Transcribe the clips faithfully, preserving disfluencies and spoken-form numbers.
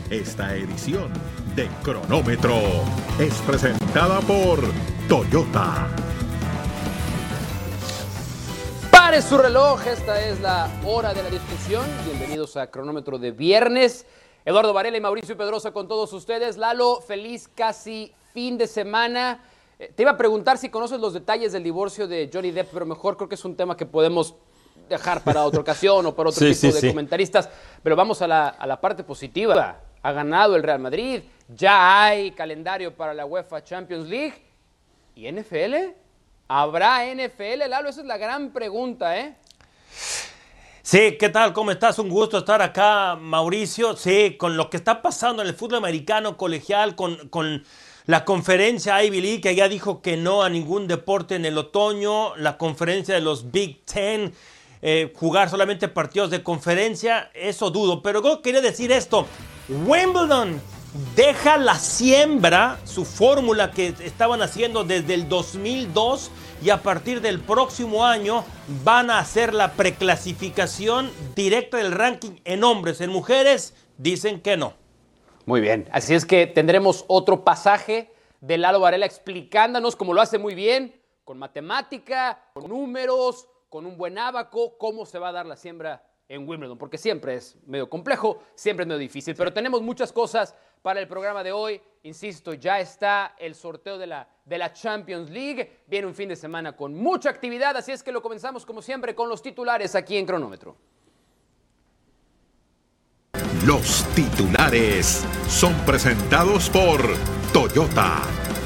Esta edición de Cronómetro es presentada por Toyota. Pare su reloj, esta es la hora de la discusión. Bienvenidos a Cronómetro de viernes. Eduardo Varela y Mauricio Pedrosa con todos ustedes. Lalo, feliz casi fin de semana. Eh, te iba a preguntar si conoces los detalles del divorcio de Johnny Depp, pero mejor creo que es un tema que podemos dejar para otra ocasión o para otro sí, tipo sí, de sí. comentaristas. Pero vamos a la, a la parte positiva. Ha ganado el Real Madrid, ya hay calendario para la UEFA Champions League. ¿Y N F L? ¿Habrá N F L, Lalo? Esa es la gran pregunta, ¿eh? Sí, ¿qué tal? ¿Cómo estás? Un gusto estar acá, Mauricio. Sí, con lo que está pasando en el fútbol americano colegial, con, con la conferencia Ivy League, que ya dijo que no a ningún deporte en el otoño, la conferencia de los Big Ten, eh, jugar solamente partidos de conferencia, eso dudo. Pero yo quería decir esto, Wimbledon deja la siembra, su fórmula que estaban haciendo desde el dos mil dos, y a partir del próximo año van a hacer la preclasificación directa del ranking en hombres. En mujeres dicen que no. Muy bien, así es que tendremos otro pasaje de Lalo Varela explicándonos, como lo hace muy bien, con matemática, con números, con un buen ábaco, cómo se va a dar la siembra en Wimbledon, porque siempre es medio complejo, siempre es medio difícil, pero tenemos muchas cosas para el programa de hoy. Insisto, ya está el sorteo de la, de la Champions League, viene un fin de semana con mucha actividad, así es que lo comenzamos como siempre con los titulares aquí en Cronómetro. Los titulares son presentados por Toyota.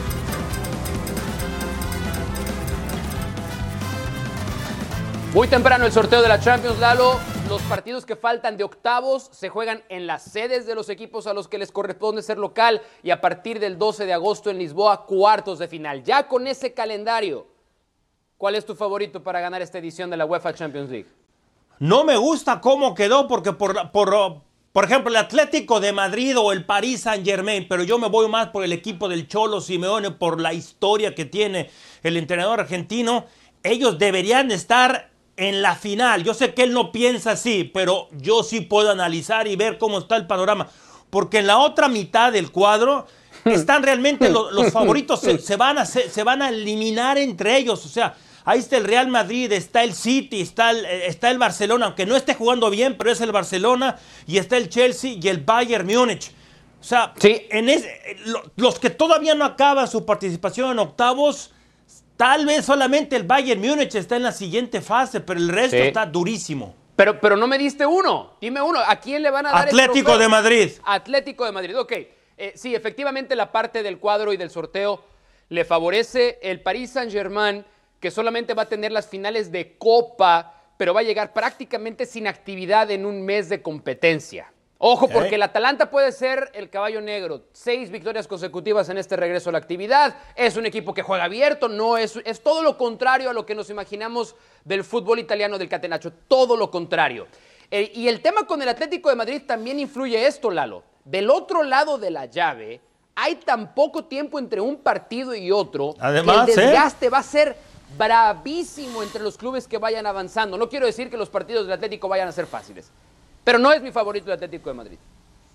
Muy temprano el sorteo de la Champions, Lalo. Los partidos que faltan de octavos se juegan en las sedes de los equipos a los que les corresponde ser local, y a partir del doce de agosto en Lisboa, cuartos de final. Ya con ese calendario, ¿cuál es tu favorito para ganar esta edición de la UEFA Champions League? No me gusta cómo quedó porque por, por, por ejemplo el Atlético de Madrid o el Paris Saint-Germain, pero yo me voy más por el equipo del Cholo Simeone, por la historia que tiene el entrenador argentino. Ellos deberían estar en la final. Yo sé que él no piensa así, pero yo sí puedo analizar y ver cómo está el panorama, porque en la otra mitad del cuadro están realmente los, los favoritos, se, se, van a, se, se van a eliminar entre ellos. O sea, ahí está el Real Madrid, está el City, está el, está el Barcelona, aunque no esté jugando bien, pero es el Barcelona, y está el Chelsea y el Bayern Múnich. O sea, sí. en ese, los que todavía no acaban su participación en octavos, tal vez solamente el Bayern Múnich está en la siguiente fase, pero el resto sí. está durísimo. Pero, pero no me diste uno. Dime uno. ¿A quién le van a dar Atlético el trofeo? de Madrid. Atlético de Madrid, ok. Eh, sí, efectivamente la parte del cuadro y del sorteo le favorece el Paris Saint-Germain, que solamente va a tener las finales de Copa, pero va a llegar prácticamente sin actividad en un mes de competencia. Ojo, okay. Porque el Atalanta puede ser el caballo negro. Seis victorias consecutivas en este regreso a la actividad. Es un equipo que juega abierto, no es, es todo lo contrario a lo que nos imaginamos del fútbol italiano del Catenaccio. Todo lo contrario. Eh, y el tema con el Atlético de Madrid también influye esto, Lalo. Del otro lado de la llave, hay tan poco tiempo entre un partido y otro. Además, que el desgaste ¿eh? va a ser bravísimo entre los clubes que vayan avanzando. No quiero decir que los partidos del Atlético vayan a ser fáciles, pero no es mi favorito el Atlético de Madrid.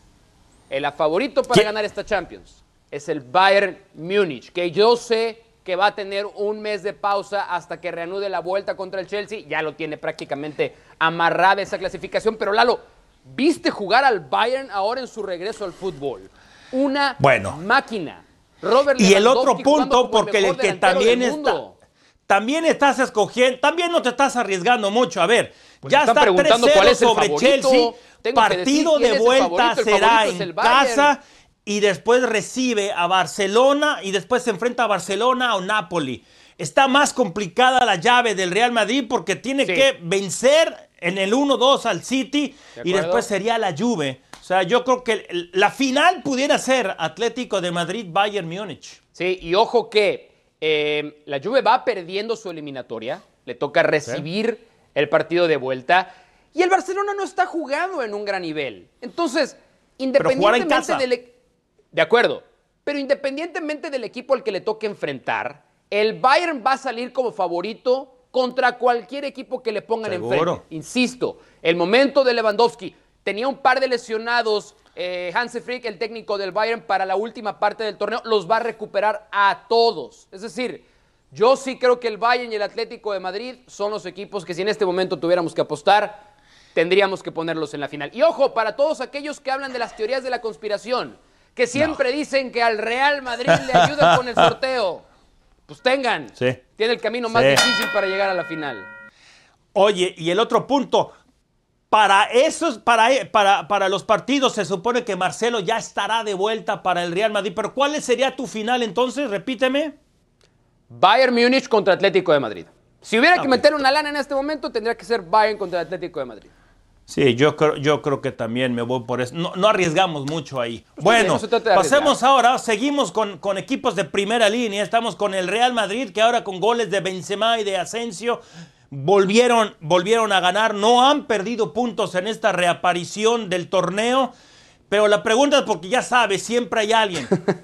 El favorito para ¿Qué? ganar esta Champions es el Bayern Múnich, que yo sé que va a tener un mes de pausa hasta que reanude la vuelta contra el Chelsea. Ya lo tiene prácticamente amarrada esa clasificación. Pero Lalo, ¿viste jugar al Bayern ahora en su regreso al fútbol? Una bueno. máquina. Robert y el otro Lewandowski punto, porque el, el que también está, también estás escogiendo, también no te estás arriesgando mucho. A ver, pues ya está tres cero sobre Chelsea. Tengo partido de vuelta será en casa y después recibe a Barcelona y después se enfrenta a Barcelona o Napoli. Está más complicada la llave del Real Madrid porque tiene sí. que vencer en el uno dos al City y después sería la Juve. O sea, yo creo que la final pudiera ser Atlético de Madrid-Bayern Múnich. Sí, y ojo que eh, la Juve va perdiendo su eliminatoria, le toca recibir sí. el partido de vuelta, y el Barcelona no está jugando en un gran nivel. Entonces, independientemente del... De acuerdo, pero independientemente del equipo al que le toque enfrentar, el Bayern va a salir como favorito contra cualquier equipo que le pongan ¿Seguro? enfrente. Insisto, el momento de Lewandowski, tenía un par de lesionados eh, Hansi Flick, el técnico del Bayern, para la última parte del torneo, los va a recuperar a todos. Es decir, yo sí creo que el Bayern y el Atlético de Madrid son los equipos que si en este momento tuviéramos que apostar, tendríamos que ponerlos en la final. Y ojo, para todos aquellos que hablan de las teorías de la conspiración, que siempre no. dicen que al Real Madrid le ayuda con el sorteo, pues tengan. Sí. Tiene el camino más sí. difícil para llegar a la final. Oye, y el otro punto, para esos, para, para, para los partidos se supone que Marcelo ya estará de vuelta para el Real Madrid, pero ¿cuál sería tu final entonces? Repíteme. Bayern Múnich contra Atlético de Madrid. Si hubiera okay. que meter una lana en este momento, tendría que ser Bayern contra Atlético de Madrid. Sí, yo creo, yo creo que también me voy por eso. No, no arriesgamos mucho ahí. Bueno, no pasemos ahora, seguimos con, con equipos de primera línea. Estamos con el Real Madrid, que ahora con goles de Benzema y de Asensio volvieron, volvieron a ganar. No han perdido puntos en esta reaparición del torneo. Pero la pregunta es porque ya sabes, siempre hay alguien.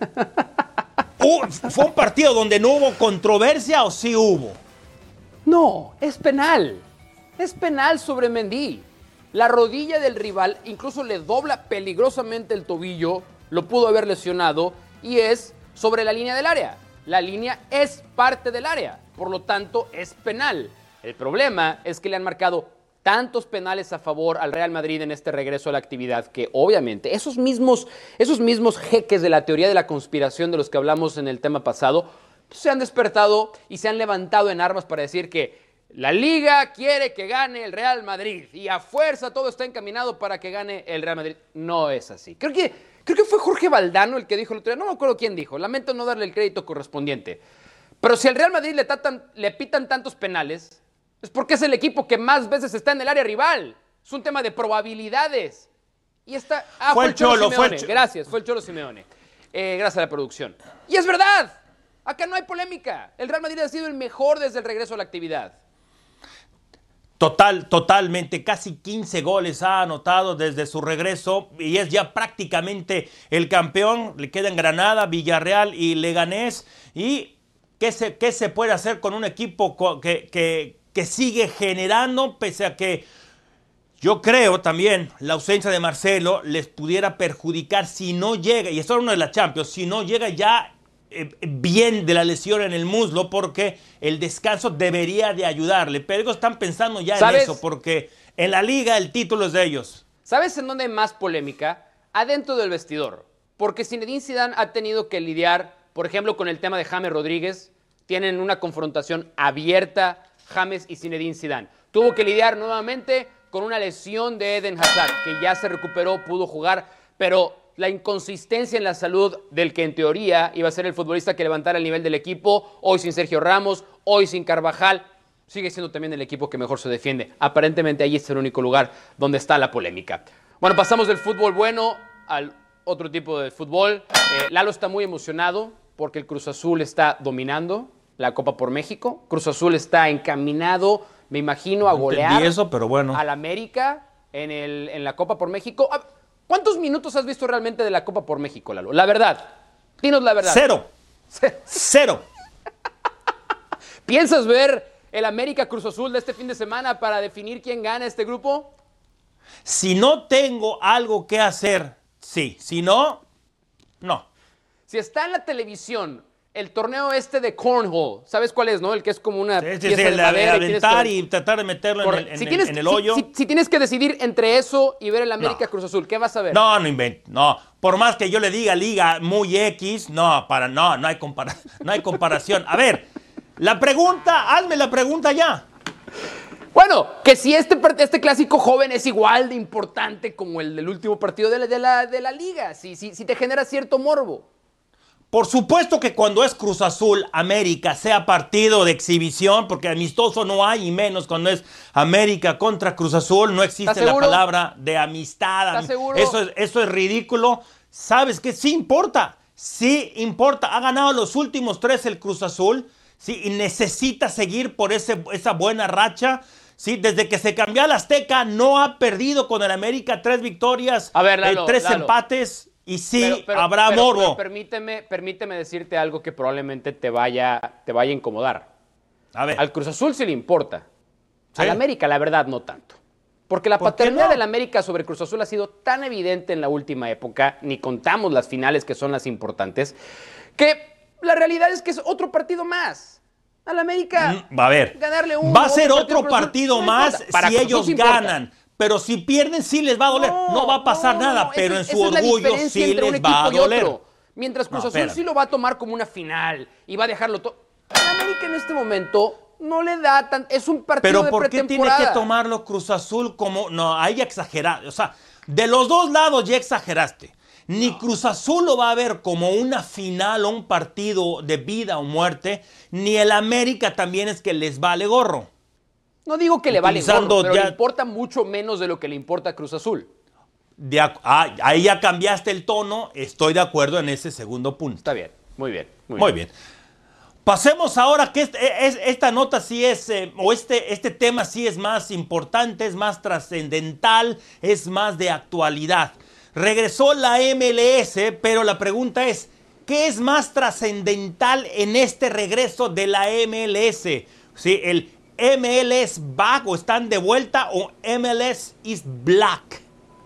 uh, ¿Fue un partido donde no hubo controversia o sí hubo? No, es penal. Es penal sobre Mendy. La rodilla del rival incluso le dobla peligrosamente el tobillo, lo pudo haber lesionado, y es sobre la línea del área. La línea es parte del área, por lo tanto es penal. El problema es que le han marcado tantos penales a favor al Real Madrid en este regreso a la actividad que obviamente esos mismos, esos mismos jeques de la teoría de la conspiración de los que hablamos en el tema pasado, pues se han despertado y se han levantado en armas para decir que la Liga quiere que gane el Real Madrid y a fuerza todo está encaminado para que gane el Real Madrid. No es así. Creo que, creo que fue Jorge Valdano el que dijo el otro día, no me acuerdo quién dijo, lamento no darle el crédito correspondiente. Pero si al Real Madrid le, tatan, le pitan tantos penales, es porque es el equipo que más veces está en el área rival. Es un tema de probabilidades. Y está... Ah, fue, fue el Cholo, Cholo Simeone. Fue el Cholo. Gracias, fue el Cholo Simeone. Eh, gracias a la producción. Y es verdad, acá no hay polémica. El Real Madrid ha sido el mejor desde el regreso a la actividad. Total, totalmente, casi quince goles ha anotado desde su regreso y es ya prácticamente el campeón. Le quedan Granada, Villarreal y Leganés. ¿Y qué se, qué se puede hacer con un equipo que, que, que sigue generando, pese a que yo creo también la ausencia de Marcelo les pudiera perjudicar si no llega, y esto es uno de la Champions, si no llega ya bien de la lesión en el muslo, porque el descanso debería de ayudarle, pero ellos están pensando ya en eso, porque en la Liga el título es de ellos. ¿Sabes en dónde hay más polémica? Adentro del vestidor, porque Zinedine Zidane ha tenido que lidiar, por ejemplo, con el tema de James Rodríguez. Tienen una confrontación abierta James y Zinedine Zidane. Tuvo que lidiar nuevamente con una lesión de Eden Hazard, que ya se recuperó, pudo jugar, pero la inconsistencia en la salud del que en teoría iba a ser el futbolista que levantara el nivel del equipo, hoy sin Sergio Ramos, hoy sin Carvajal, sigue siendo también el equipo que mejor se defiende. Aparentemente ahí es el único lugar donde está la polémica. Bueno, pasamos del fútbol bueno al otro tipo de fútbol. Eh, Lalo está muy emocionado porque el Cruz Azul está dominando la Copa por México. Cruz Azul está encaminado, me imagino, a golear eso, pero bueno. al América en, el, en la Copa por México. ¿Cuántos minutos has visto realmente de la Copa por México, Lalo? La verdad. Dinos la verdad. Cero. Cero. ¿Piensas ver el América Cruz Azul de este fin de semana para definir quién gana este grupo? Si no tengo algo que hacer, sí. Si no, no. Si está en la televisión el torneo este de cornhole, ¿sabes cuál es, no? El que es como una sí, sí, pieza sí, de el madera. De aventar y, que... y tratar de meterlo en el, en, si tienes, en el hoyo. Si, si, si tienes que decidir entre eso y ver el América no. Cruz Azul, ¿qué vas a ver? No, no invento, no. Por más que yo le diga liga muy X, no, para, no, no hay, compara no hay comparación. A ver, la pregunta, hazme la pregunta ya. Bueno, que si este, este clásico joven es igual de importante como el del último partido de la, de la, de la liga, si, si, si te genera cierto morbo. Por supuesto que cuando es Cruz Azul, América, sea partido de exhibición, porque amistoso no hay, y menos cuando es América contra Cruz Azul, no existe la palabra de amistad. ¿Estás seguro? Eso es, eso es ridículo. ¿Sabes qué? Sí importa, sí importa. Ha ganado los últimos tres el Cruz Azul, sí, y necesita seguir por ese, esa buena racha. Sí, desde que se cambió al Azteca, no ha perdido con el América, tres victorias, A ver, Lalo, eh, tres Lalo. empates. Y sí, pero, pero, habrá pero, morbo. Pero permíteme, permíteme decirte algo que probablemente te vaya, te vaya a incomodar. A ver. Al Cruz Azul sí le importa. ¿Sí? Al América, la verdad, no tanto. Porque la ¿Por qué paternidad no? del América sobre Cruz Azul ha sido tan evidente en la última época, ni contamos las finales que son las importantes, que la realidad es que es otro partido más. Al América, Mm, a ver, ganarle uno, va a ser otro Cruz Azul, partido no más importa. Para si Cruz Azul ellos sí importa. ganan. Pero si pierden, sí les va a doler. No, va a pasar no, nada, no, pero esa- en su esa es la orgullo diferencia sí entre un les va a equipo y doler. otro. Mientras Cruz No, Azul espérame. sí lo va a tomar como una final y va a dejarlo todo. Al América en este momento no le da tan... Es un partido Pero de ¿por qué tiene pretemporada. que tomarlo Cruz Azul como... No, ahí ya exageraste. O sea, de los dos lados ya exageraste. Ni Cruz Azul lo va a ver como una final o un partido de vida o muerte, ni el América también es que les vale gorro. No digo que le vale Utilizando gorro, pero ya- le importa mucho menos de lo que le importa a Cruz Azul. De ac- ah, ahí ya cambiaste el tono, estoy de acuerdo en ese segundo punto. Está bien, muy bien. Muy, Muy bien. bien. Pasemos ahora que este- es- esta nota sí es, eh, o este, este tema sí es más importante, es más trascendental, es más de actualidad. Regresó la M L S, pero la pregunta es, ¿qué es más trascendental en este regreso de la M L S? ¿Sí, el M L S back o están de vuelta o M L S is black?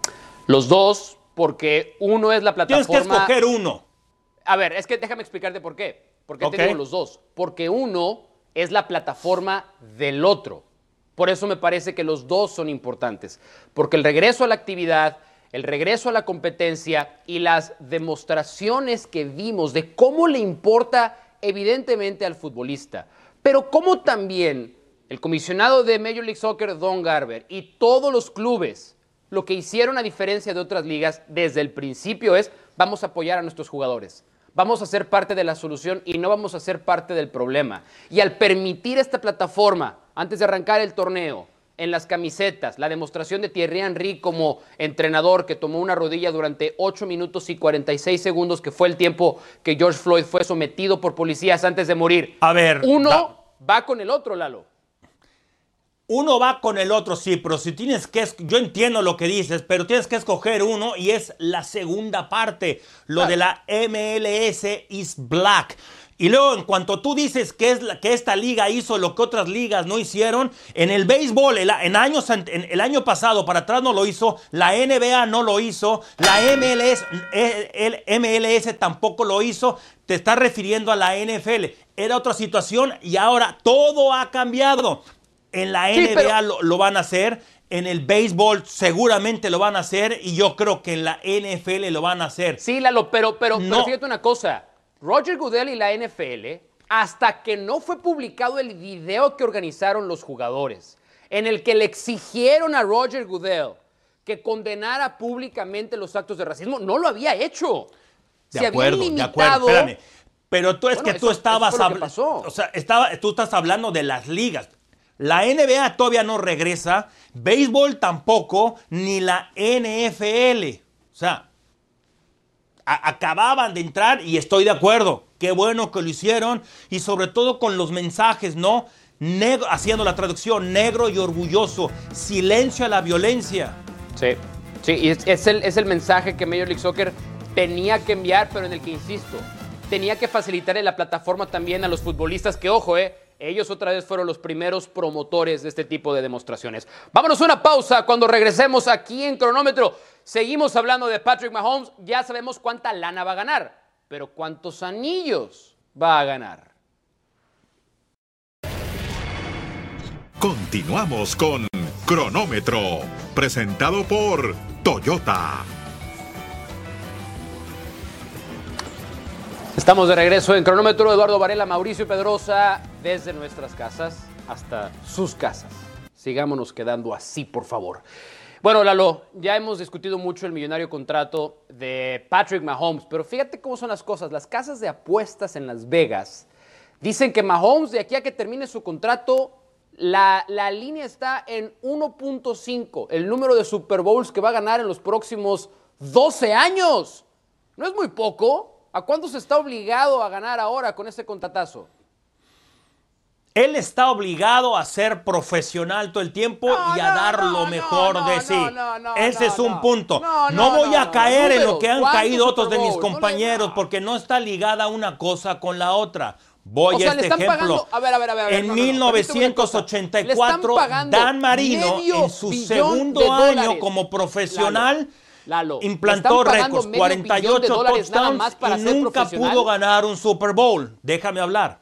Los dos, porque uno es la Tienes plataforma... que escoger uno. A ver, es que déjame explicarte por qué. ¿Por qué Ok. te digo los dos? Porque uno es la plataforma del otro. Por eso me parece que los dos son importantes. Porque el regreso a la actividad, el regreso a la competencia y las demostraciones que vimos de cómo le importa evidentemente al futbolista, pero cómo también el comisionado de Major League Soccer, Don Garber, y todos los clubes, lo que hicieron a diferencia de otras ligas desde el principio es, vamos a apoyar a nuestros jugadores. Vamos a ser parte de la solución y no vamos a ser parte del problema. Y al permitir esta plataforma, antes de arrancar el torneo, en las camisetas, la demostración de Thierry Henry como entrenador que tomó una rodilla durante ocho minutos y cuarenta y seis segundos, que fue el tiempo que George Floyd fue sometido por policías antes de morir. A ver, Uno da- va con el otro, Lalo. Uno va con el otro, sí, pero si tienes que... es- Yo entiendo lo que dices, pero tienes que escoger uno y es la segunda parte, lo de la M L S is black. Y luego, en cuanto tú dices que, es la, que esta liga hizo lo que otras ligas no hicieron, en el béisbol, el, en años, ant- en el año pasado, para atrás no lo hizo, la N B A no lo hizo, la M L S, eh, el M L S tampoco lo hizo, te estás refiriendo a la N F L. Era otra situación y ahora todo ha cambiado. En la Sí, N B A pero- lo, lo van a hacer, en el béisbol seguramente lo van a hacer y yo creo que en la N F L lo van a hacer. Sí, Lalo, pero, pero, No. pero fíjate una cosa. Roger Goodell y la N F L, hasta que no fue publicado el video que organizaron los jugadores, en el que le exigieron a Roger Goodell que condenara públicamente los actos de racismo, no lo había hecho. De Se acuerdo, habían de acuerdo, limitado. espérame. Pero tú es Bueno, que eso- tú eso estabas fue lo que habl- pasó. o sea, estaba, tú estás hablando de las ligas. La N B A todavía no regresa, béisbol tampoco, ni la N F L. O sea, a- acababan de entrar y estoy de acuerdo. Qué bueno que lo hicieron y sobre todo con los mensajes, ¿no? Negro, haciendo la traducción, negro y orgulloso, silencio a la violencia. Sí, sí, y es, es el, es el mensaje que Major League Soccer tenía que enviar, pero en el que, insisto, tenía que facilitarle la plataforma también a los futbolistas que, ojo, eh, ellos otra vez fueron los primeros promotores de este tipo de demostraciones. Vámonos a una pausa cuando regresemos aquí en Cronómetro. Seguimos hablando de Patrick Mahomes, ya sabemos cuánta lana va a ganar, pero cuántos anillos va a ganar. Continuamos con Cronómetro, presentado por Toyota. Estamos de regreso en Cronómetro. Eduardo Varela, Mauricio Pedrosa, desde nuestras casas hasta sus casas. Sigámonos quedando así, por favor. Bueno, Lalo, ya hemos discutido mucho el millonario contrato de Patrick Mahomes, pero fíjate cómo son las cosas. Las casas de apuestas en Las Vegas dicen que Mahomes, de aquí a que termine su contrato, la, la línea está en uno punto cinco, el número de Super Bowls que va a ganar en los próximos doce años. ¿No es muy poco? ¿A cuánto se está obligado a ganar ahora con este contratazo? Él está obligado a ser profesional todo el tiempo No, y a no, dar no, lo no, mejor no, de no, sí. no, no, Ese no, es un no. punto. No, No, no, voy a no, caer en lo números, que han ¿cuántos caído otros de Super mis Bowls? No le- compañeros no. porque no está ligada una cosa con la otra. Voy o sea, a este le están ejemplo. Pagando, a ver, a ver, a ver. En no, no, no, mil novecientos ochenta y cuatro, Dan Marino, en su segundo año como profesional, Lalo, implantó récords, cuarenta y ocho touchdowns y nunca pudo ganar un Super Bowl. Déjame hablar.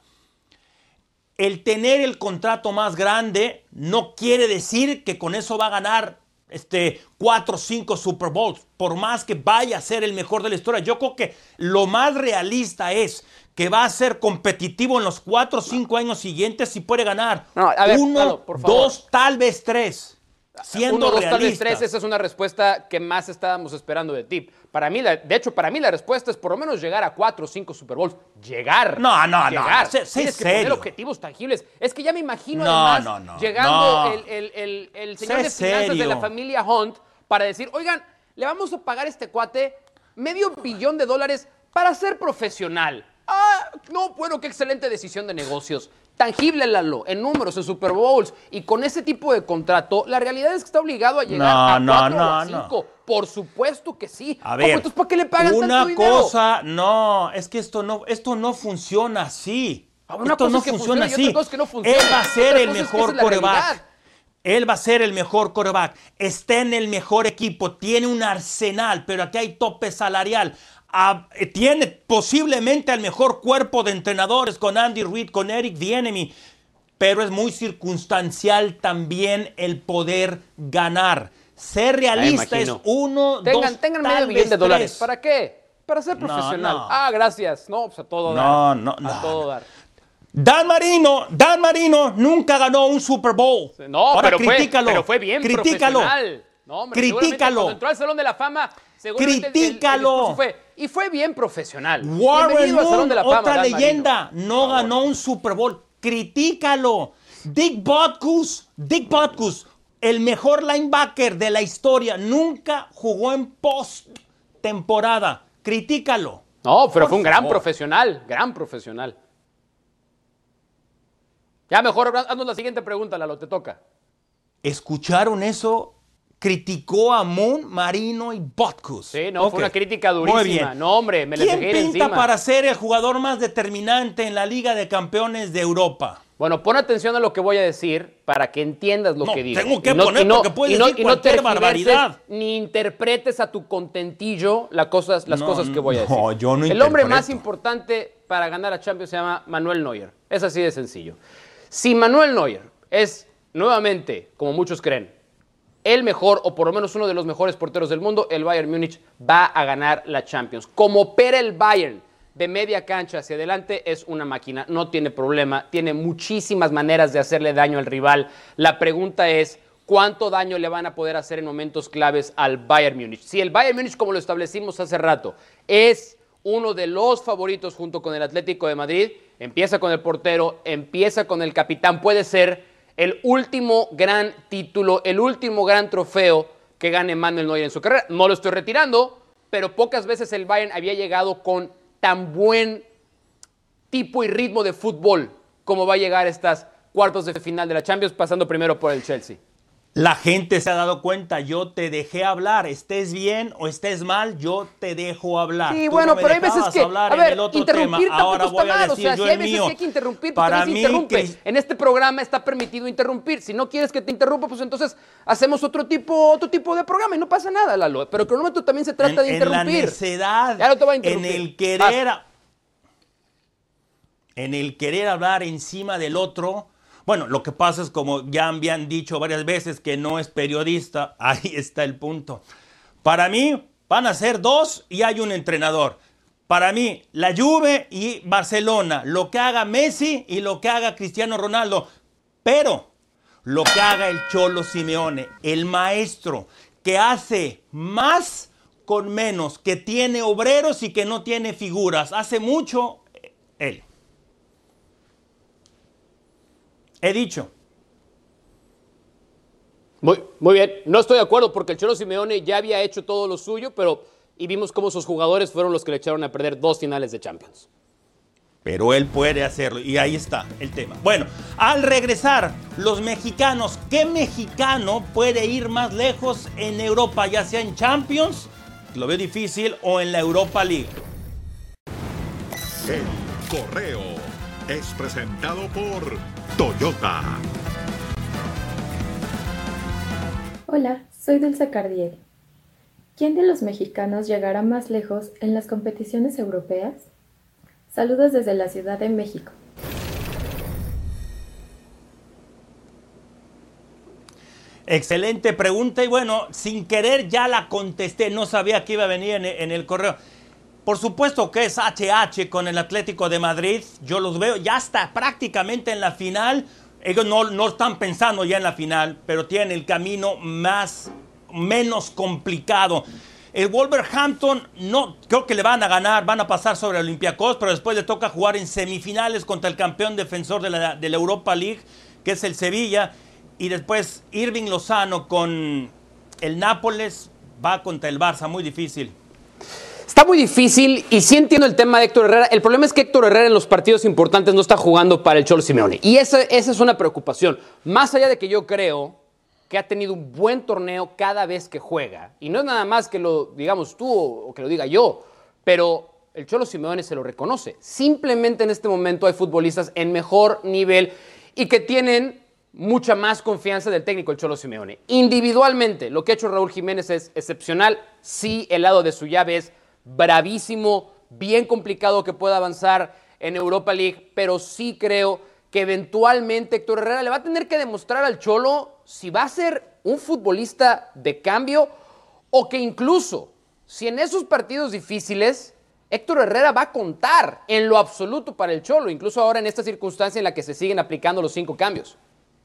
El tener el contrato más grande no quiere decir que con eso va a ganar este, cuatro o cinco Super Bowls, por más que vaya a ser el mejor de la historia. Yo creo que lo más realista es que va a ser competitivo en los cuatro o cinco años siguientes y puede ganar no, a ver, uno, Lalo, por favor. dos, tal vez tres. Siendo Uno, dos, realistas. tal vez tres, esa es una respuesta que más estábamos esperando de ti. Para mí, la, de hecho, para mí la respuesta es por lo menos llegar a cuatro o cinco Super Bowls. Llegar. No, no, llegar. no. Sé, sé Tienes que serio. poner objetivos tangibles. Es que ya me imagino no, además no, no, llegando no. El, el, el, el señor sé de finanzas serio. de la familia Hunt para decir, oigan, le vamos a pagar a este cuate medio billón de dólares para ser profesional. Ah, no, bueno, qué excelente decisión de negocios. Tangible, Lalo, en números, en Super Bowls. Y con ese tipo de contrato, la realidad es que está obligado a llegar no, a no, cuatro no, o a cinco. No. Por supuesto que sí. A ver, entonces, ¿para qué le pagan una tanto dinero? cosa, no, es que esto no, esto no funciona así. Una esto cosa no es que funciona funcione así. Y otra cosa es que no funcione. Él va a ser otra el mejor es quarterback. Él va a ser el mejor quarterback. Está en el mejor equipo. Tiene un arsenal, pero aquí hay tope salarial. Ah, tiene posiblemente el mejor cuerpo de entrenadores con Andy Reid, con Eric Bieniemy. Pero es muy circunstancial también el poder ganar. Ser realista es uno, tengan, dos, tengan tal medio vez millón de dólares. tres. ¿Para qué? Para ser profesional. No, no. Ah, gracias. No, pues a todo dar. No, no, a no. todo dar. Dan Marino, Dan Marino nunca ganó un Super Bowl. No, Ahora, pero, critícalo, fue, pero fue bien critícalo. profesional. No, hombre, critícalo. Cuando entró al Salón de la Fama, seguramente critícalo. El, el fue, y fue bien profesional. Warren Moon, al Salón de la Fama, otra Dan leyenda, Marino. no ganó un Super Bowl. Critícalo. Dick Butkus, Dick Butkus, el mejor linebacker de la historia, nunca jugó en post-temporada. Critícalo. No, pero Por fue un gran favor. profesional, gran profesional. Ya mejor haznos la siguiente pregunta, Lalo, te toca. ¿Escucharon eso? Criticó a Moon, Marino y Butkus. Sí, no, okay. fue una crítica durísima. Muy bien. No, hombre, me les ¿Quién dejé ir pinta encima. para ser el jugador más determinante en la Liga de Campeones de Europa? Bueno, pon atención a lo que voy a decir para que entiendas lo no, que digo. tengo que y no, poner y no, porque puedes y no, decir y no cualquier tergiverses barbaridad. Ni interpretes a tu contentillo las cosas, las No, cosas que voy a decir. no, yo no El hombre interpreto. más importante para ganar a Champions se llama Manuel Neuer. Es así de sencillo. Si Manuel Neuer es nuevamente, como muchos creen, el mejor o por lo menos uno de los mejores porteros del mundo, el Bayern Múnich va a ganar la Champions. Como opera el Bayern de media cancha hacia adelante es una máquina, no tiene problema, tiene muchísimas maneras de hacerle daño al rival. La pregunta es, ¿cuánto daño le van a poder hacer en momentos claves al Bayern Múnich? Si el Bayern Múnich, como lo establecimos hace rato, es uno de los favoritos junto con el Atlético de Madrid, empieza con el portero, empieza con el capitán, puede ser el último gran título, el último gran trofeo que gane Manuel Neuer en su carrera. No lo estoy retirando, pero pocas veces el Bayern había llegado con tan buen tipo y ritmo de fútbol como va a llegar a estas cuartos de final de la Champions, pasando primero por el Chelsea. La gente se ha dado cuenta, yo te dejé hablar, estés bien o estés mal, yo te dejo hablar. Sí, Tú bueno, no me pero hay veces que, hablar a ver, en el otro interrumpir tema. tampoco Ahora está voy a mal, o decir sea, yo si hay el veces mío. que hay que interrumpir, tú Para también mí, interrumpe. Cris- En este programa está permitido interrumpir. Si no quieres que te interrumpa, pues entonces hacemos otro tipo, otro tipo de programa y no pasa nada, Lalo. Pero el cronómetro también se trata de en, en la interrumpir. necedad, Ya no te voy a en interrumpir. el querer, a- en el querer hablar encima del otro. Bueno, lo que pasa es, como ya me han dicho varias veces, que no es periodista. Ahí está el punto. Para mí van a ser dos y hay un entrenador. Para mí, la Juve y Barcelona, lo que haga Messi y lo que haga Cristiano Ronaldo. Pero lo que haga el Cholo Simeone, el maestro, que hace más con menos, que tiene obreros y que no tiene figuras. Hace mucho él. He dicho. Muy, muy bien, no estoy de acuerdo porque el Cholo Simeone ya había hecho todo lo suyo, pero y vimos cómo sus jugadores fueron los que le echaron a perder dos finales de Champions. Pero él puede hacerlo y ahí está el tema. Bueno, al regresar, los mexicanos, ¿qué mexicano puede ir más lejos en Europa, ya sea en Champions, lo veo difícil, o en la Europa League? El correo es presentado por Toyota. Hola, soy Dulce Cardiel. ¿Quién de los mexicanos llegará más lejos en las competiciones europeas? Saludos desde la Ciudad de México. Excelente pregunta y bueno, sin querer ya la contesté, no sabía que iba a venir en, en el correo. Por supuesto que es H H con el Atlético de Madrid, yo los veo, ya está prácticamente en la final, ellos no, no están pensando ya en la final, pero tienen el camino más, menos complicado. El Wolverhampton, no, creo que le van a ganar, van a pasar sobre el Olympiacos, pero después le toca jugar en semifinales contra el campeón defensor de la, de la Europa League, que es el Sevilla. Y después Irving Lozano con el Nápoles va contra el Barça, muy difícil. Está muy difícil y sí entiendo el tema de Héctor Herrera. El problema es que Héctor Herrera en los partidos importantes no está jugando para el Cholo Simeone. Y esa, esa es una preocupación. Más allá de que yo creo que ha tenido un buen torneo cada vez que juega. Y no es nada más que lo digamos tú o que lo diga yo, pero el Cholo Simeone se lo reconoce. Simplemente en este momento hay futbolistas en mejor nivel y que tienen mucha más confianza del técnico el Cholo Simeone. Individualmente, lo que ha hecho Raúl Jiménez es excepcional. Sí, el lado de su llave es bravísimo, bien complicado que pueda avanzar en Europa League, pero sí creo que eventualmente Héctor Herrera le va a tener que demostrar al Cholo si va a ser un futbolista de cambio o que incluso, si en esos partidos difíciles, Héctor Herrera va a contar en lo absoluto para el Cholo, incluso ahora en esta circunstancia en la que se siguen aplicando los cinco cambios.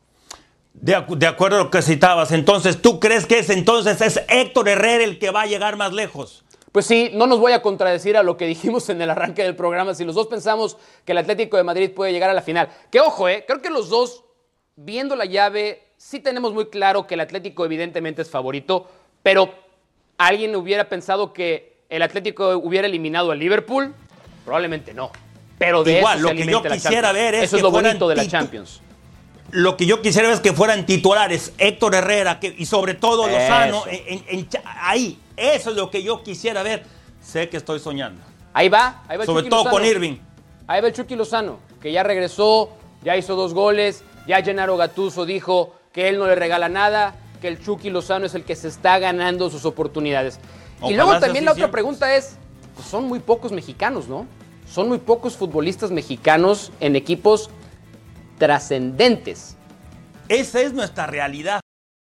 De, acu- de acuerdo a lo que citabas, entonces, ¿tú crees que es entonces es Héctor Herrera el que va a llegar más lejos? Pues sí, no nos voy a contradecir a lo que dijimos en el arranque del programa. Si los dos pensamos que el Atlético de Madrid puede llegar a la final. Que ojo, eh, creo que los dos, viendo la llave, sí tenemos muy claro que el Atlético evidentemente es favorito, pero ¿alguien hubiera pensado que el Atlético hubiera eliminado al Liverpool? Probablemente no. Pero de Igual, eso lo se que alimenta yo la quisiera Champions. ver es Eso es que lo fueran bonito de la titu- Champions. Lo que yo quisiera ver es que fueran titulares Héctor Herrera que, y sobre todo Lozano Eso. en, en- en- ahí. Eso es lo que yo quisiera ver. Sé que estoy soñando. Ahí va, ahí va el Sobre Chucky todo Lozano. con Irving. Ahí va el Chucky Lozano, que ya regresó, ya hizo dos goles, ya Gennaro Gattuso dijo que él no le regala nada, que el Chucky Lozano es el que se está ganando sus oportunidades. Ojalá y luego sea también así la otra siempre. pregunta es, pues son muy pocos mexicanos, ¿no? Son muy pocos futbolistas mexicanos en equipos trascendentes. Esa es nuestra realidad.